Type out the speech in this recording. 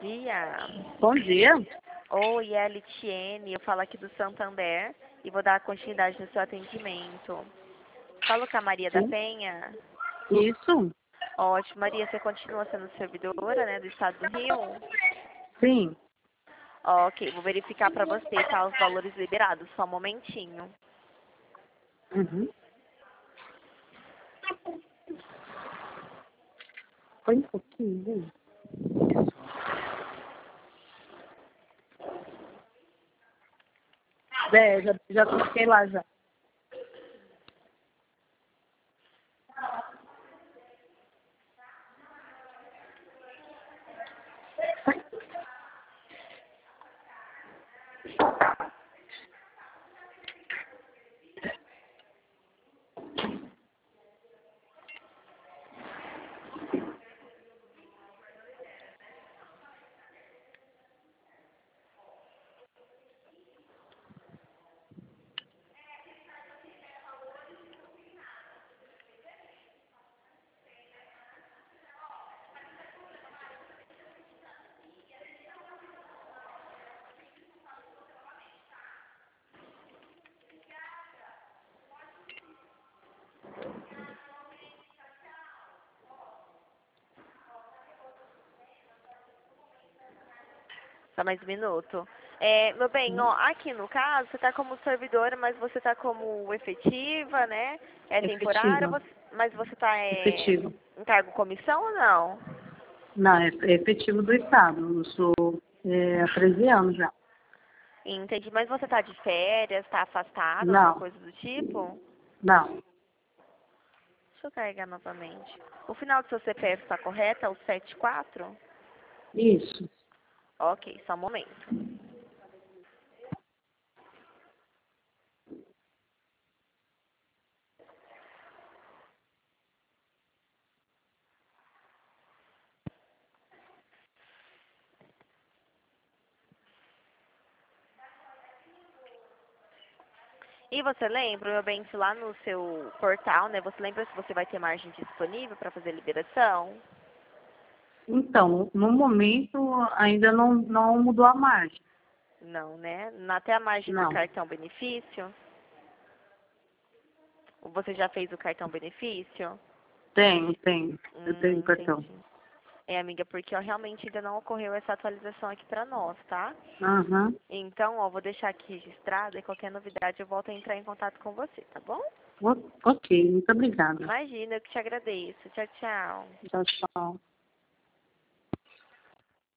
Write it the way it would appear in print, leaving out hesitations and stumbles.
dia. Bom dia. Oi, é a Litiene, eu falo aqui do Santander e vou dar continuidade no seu atendimento. Falo com a Maria da Sim. Penha. Isso? Ótimo, Maria, você continua sendo servidora, né, do estado do Rio? Sim. Ok, vou verificar para você, tá, os valores liberados, só um momentinho. Uhum. Põe um pouquinho, vem. Já coloquei lá já. Só mais um minuto. Meu bem, ó, aqui no caso, você está como servidora, mas você está como efetiva, né? É temporária, Efetiva. mas você está Efetivo. em cargo comissão ou não? Não, é efetivo do Estado. Eu sou há 13 anos já. Entendi, mas você está de férias, está afastada, alguma Não, coisa do tipo? não. Deixa eu carregar novamente. O final do seu CPF está correto? É o 74? Isso. Ok, só um momento. E você lembra, meu bem, se lá no seu portal, né? Você lembra se você vai ter margem disponível para fazer liberação? Então, no momento ainda não mudou a margem. Não, né? Até a margem do Não. cartão benefício? Ou você já fez o cartão benefício? Tenho. Eu tenho cartão. Entendi. É, amiga, porque ó, realmente ainda não ocorreu essa atualização aqui pra nós, tá? Aham. Então, ó, vou deixar aqui registrado e qualquer novidade eu volto a entrar em contato com você, tá bom? Ok, muito obrigada. Imagina, eu que te agradeço. Tchau, tchau. Tchau, tchau.